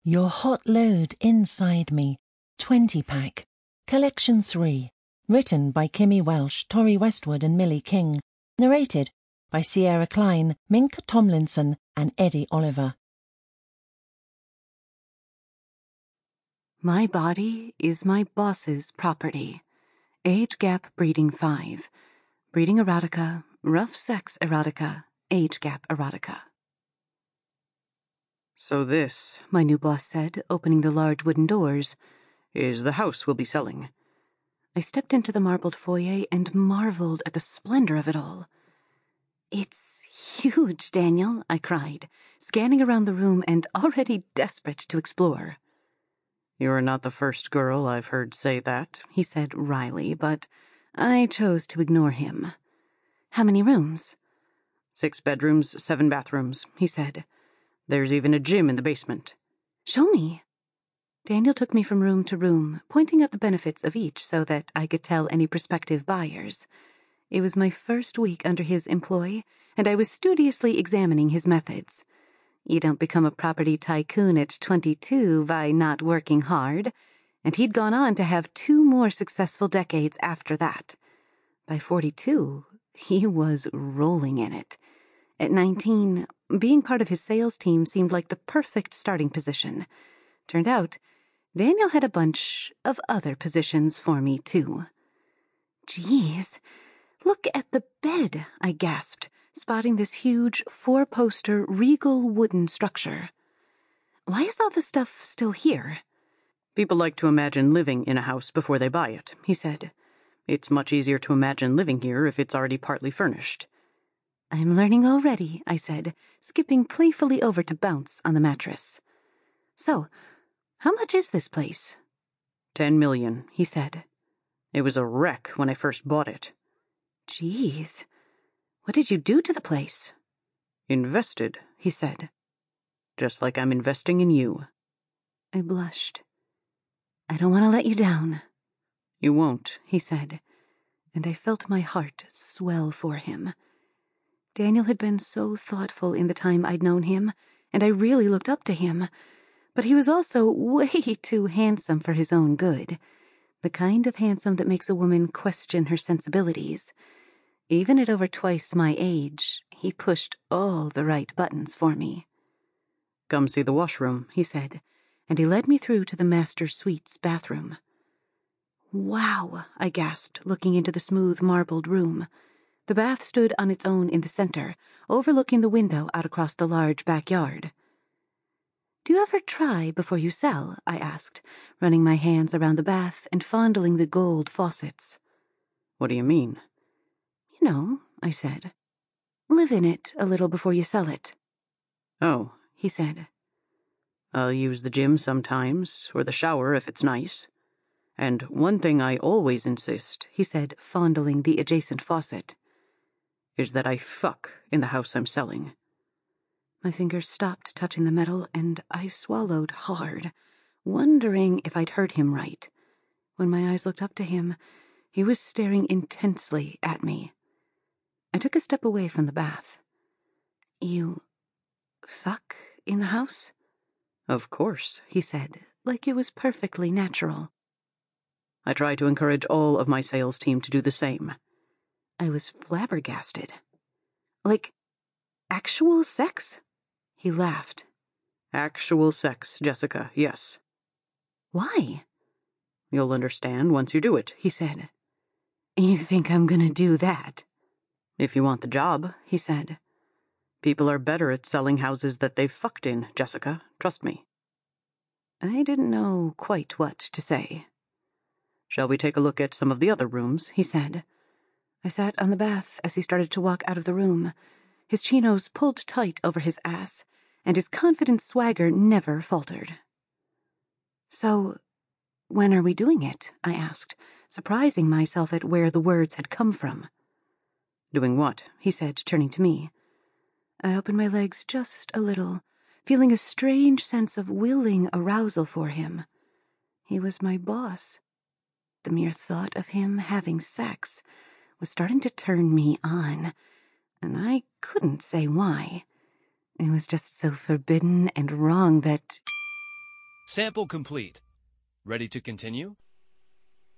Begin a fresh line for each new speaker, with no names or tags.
Your Hot Load Inside Me, 20-pack, Collection 3, written by Kimmy Welsh, Tori Westwood and Millie King, narrated by Sierra Klein, Minka Tomlinson and Eddie Oliver.
My body is my boss's property. Age gap breeding 5. Breeding erotica, rough sex erotica, age gap erotica.
So this,
my new boss said, opening the large wooden doors,
is the house we'll be selling.
I stepped into the marbled foyer and marveled at the splendor of it all. It's huge, Daniel, I cried, scanning around the room and already desperate to explore.
You're not the first girl I've heard say that,
he said wryly, but I chose to ignore him. How many rooms?
6 bedrooms, 7 bathrooms, he said. There's even a gym in the basement.
Show me. Daniel took me from room to room, pointing out the benefits of each so that I could tell any prospective buyers. It was my first week under his employ, and I was studiously examining his methods. You don't become a property tycoon at 22 by not working hard, and he'd gone on to have 2 more successful decades after that. By 42, he was rolling in it. At 19, being part of his sales team seemed like the perfect starting position. Turned out, Daniel had a bunch of other positions for me, too. Geez, look at the bed, I gasped, spotting this huge 4-poster regal wooden structure. Why is all the stuff still here?
People like to imagine living in a house before they buy it, he said. It's much easier to imagine living here if it's already partly furnished.
I'm learning already, I said, skipping playfully over to bounce on the mattress. So, how much is this place?
$10 million, he said. It was a wreck when I first bought it.
Geez, what did you do to the place?
Invested, he said. Just like I'm investing in you.
I blushed. I don't want to let you down.
You won't,
he said, and I felt my heart swell for him. Daniel had been so thoughtful in the time I'd known him, and I really looked up to him. But he was also way too handsome for his own good. The kind of handsome that makes a woman question her sensibilities. Even at over twice my age, he pushed all the right buttons for me.
Come see the washroom,
he said, and he led me through to the master suite's bathroom. Wow, I gasped, looking into the smooth marbled room. The bath stood on its own in the center, overlooking the window out across the large backyard. Do you ever try before you sell? I asked, running my hands around the bath and fondling the gold faucets.
What do you mean?
You know, I said. Live in it a little before you sell it.
Oh,
he said.
I'll use the gym sometimes, or the shower if it's nice. And one thing I always insist, he said, fondling the adjacent faucet, is that I fuck in the house I'm selling.
My fingers stopped touching the metal, and I swallowed hard, wondering if I'd heard him right. When my eyes looked up to him, he was staring intensely at me. I took a step away from the bath. You fuck in the house?
Of course,
he said, like it was perfectly natural.
I try to encourage all of my sales team to do the same.
I was flabbergasted. Like, actual sex? He laughed.
Actual sex, Jessica, yes.
Why?
You'll understand once you do it, he said.
You think I'm gonna do that?
If you want the job, he said. People are better at selling houses that they've fucked in, Jessica, trust me.
I didn't know quite what to say.
Shall we take a look at some of the other rooms, he said.
I sat on the bath as he started to walk out of the room. His chinos pulled tight over his ass, and his confident swagger never faltered. So, when are we doing it? I asked, surprising myself at where the words had come from.
Doing what?
He said, turning to me. I opened my legs just a little, feeling a strange sense of willing arousal for him. He was my boss. The mere thought of him having sex was starting to turn me on, and I couldn't say why. It was just so forbidden and wrong that...
Sample complete. Ready to continue?